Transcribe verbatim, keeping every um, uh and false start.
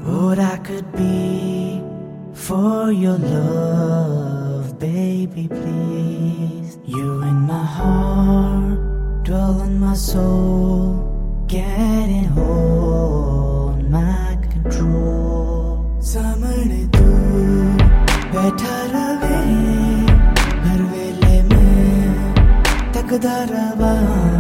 what I could be for your love, baby, please. You in my heart, dwell in my soul, getting hold my control. सामने तू बैठा रहे, हर वेले में तकदा रवा.